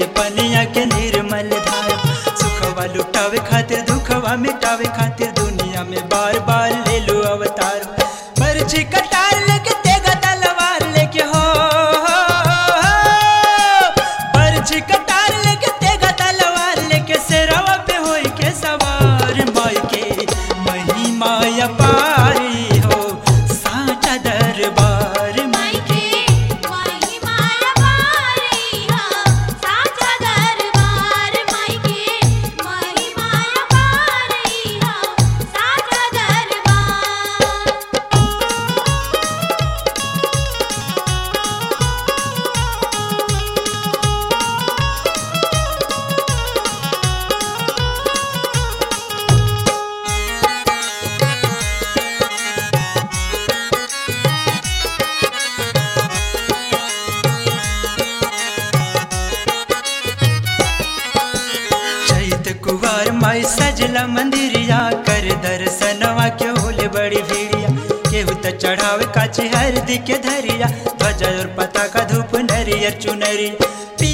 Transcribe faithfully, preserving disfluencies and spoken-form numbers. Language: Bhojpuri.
के पनिया के निर्मल धारा। सुखवा लुटावे खातिर दुखवा मिटावे खातिर दुनिया में बार बार ले लो अवतार। बरछी कटार लेके तेगा तलवार लेके हो, बरछी कटार लेके तेगा तलवार लेके सिरवा पे होई के सवार। माई के महिमा अपारी हो साचा दरबार। माई के महिमा अपारी हो साचा दरबार। माई के महिमा अपारी हो साचा दरबार। चैत कुवार माई सजला मंदिरिया कर दर्शनवा के होले बड़ी भीड़िया। केहू त चढ़ावे काची हरदी के धरिया ध्वजा और पताका धूप नरियर चुनरी।